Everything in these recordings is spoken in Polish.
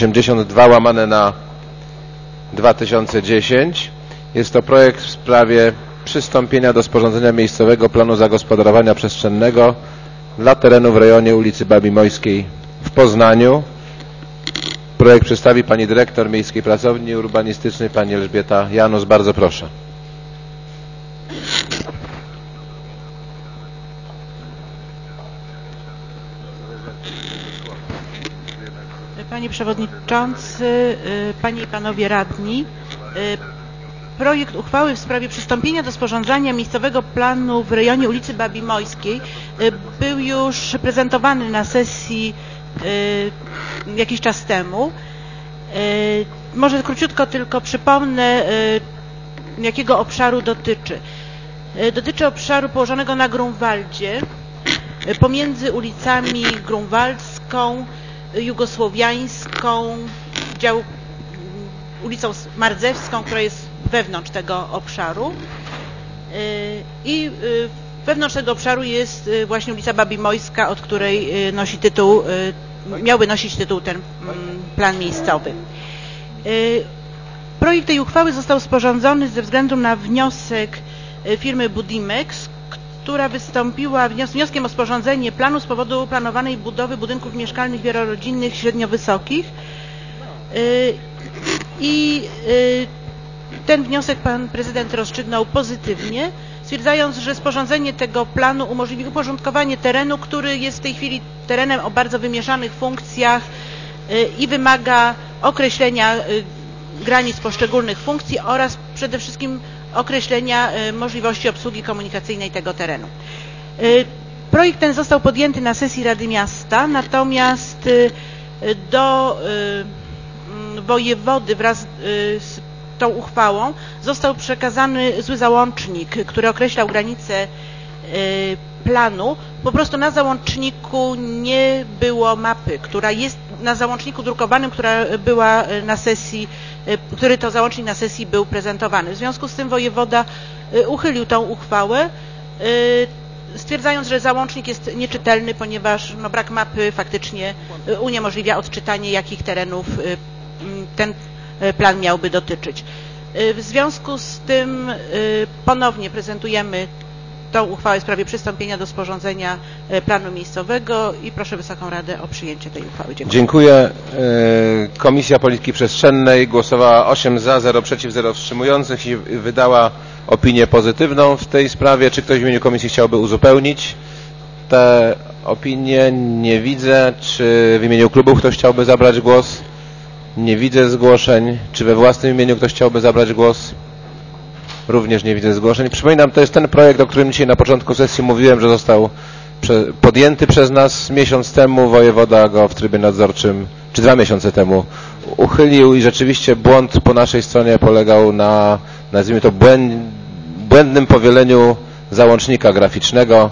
1082/2010. Jest to projekt w sprawie przystąpienia do sporządzenia miejscowego planu zagospodarowania przestrzennego dla terenu w rejonie ulicy Babii Mojskiej w Poznaniu. Projekt przedstawi pani dyrektor Miejskiej Pracowni Urbanistycznej, pani Elżbieta Janus. Bardzo proszę. Panie Przewodniczący, Panie i Panowie Radni, projekt uchwały w sprawie przystąpienia do sporządzania miejscowego planu w rejonie ulicy Babii Mojskiej był już prezentowany na sesji jakiś czas temu. Może króciutko tylko przypomnę, jakiego obszaru dotyczy. Dotyczy obszaru położonego na Grunwaldzie, pomiędzy ulicami Grunwaldzką, Jugosłowiańską, ulicą Mardzewską, która jest wewnątrz tego obszaru, i wewnątrz tego obszaru jest właśnie ulica Babii Mojska, od której nosi tytuł, miałby nosić tytuł ten plan miejscowy. Projekt tej uchwały został sporządzony ze względu na wniosek firmy Budimex, która wystąpiła wnioskiem o sporządzenie planu z powodu planowanej budowy budynków mieszkalnych wielorodzinnych średniowysokich, i ten wniosek pan prezydent rozstrzygnął pozytywnie, stwierdzając, że sporządzenie tego planu umożliwi uporządkowanie terenu, który jest w tej chwili terenem o bardzo wymieszanych funkcjach i wymaga określenia granic poszczególnych funkcji oraz przede wszystkim określenia możliwości obsługi komunikacyjnej tego terenu. Projekt ten został podjęty na sesji Rady Miasta, natomiast do wojewody wraz z tą uchwałą został przekazany zły załącznik, który określał granice planu. Po prostu na załączniku nie było mapy, która jest na załączniku drukowanym, która była na sesji, który to załącznik na sesji był prezentowany. W związku z tym wojewoda uchylił tą uchwałę, stwierdzając, że załącznik jest nieczytelny, ponieważ brak mapy faktycznie uniemożliwia odczytanie, jakich terenów ten plan miałby dotyczyć. W związku z tym ponownie prezentujemy tą uchwałę w sprawie przystąpienia do sporządzenia planu miejscowego i proszę Wysoką Radę o przyjęcie tej uchwały. Dziękuję. Dziękuję. Komisja Polityki Przestrzennej głosowała 8 za, 0 przeciw, 0 wstrzymujących i wydała opinię pozytywną w tej sprawie. Czy ktoś w imieniu komisji chciałby uzupełnić te opinie? Nie widzę. Czy w imieniu klubu ktoś chciałby zabrać głos? Nie widzę zgłoszeń. Czy we własnym imieniu ktoś chciałby zabrać głos? Również nie widzę zgłoszeń. Przypominam, to jest ten projekt, o którym dzisiaj na początku sesji mówiłem, że został podjęty przez nas miesiąc temu. Wojewoda go w trybie nadzorczym, czy 2 miesiące temu, uchylił i rzeczywiście błąd po naszej stronie polegał na, nazwijmy to, błędnym powieleniu załącznika graficznego.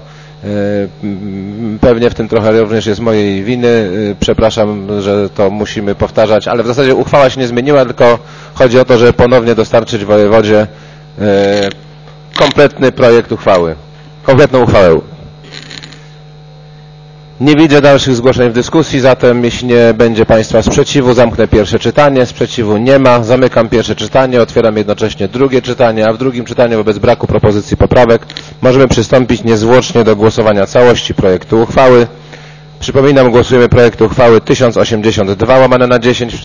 Pewnie w tym trochę również jest mojej winy. Przepraszam, że to musimy powtarzać, ale w zasadzie uchwała się nie zmieniła, tylko chodzi o to, żeby ponownie dostarczyć wojewodzie kompletny projekt uchwały, kompletną uchwałę. Nie widzę dalszych zgłoszeń w dyskusji, zatem jeśli nie będzie Państwa sprzeciwu, zamknę pierwsze czytanie. Sprzeciwu nie ma. Zamykam pierwsze czytanie. Otwieram jednocześnie drugie czytanie, a w drugim czytaniu wobec braku propozycji poprawek możemy przystąpić niezwłocznie do głosowania całości projektu uchwały. Przypominam, głosujemy projekt uchwały 1082/10.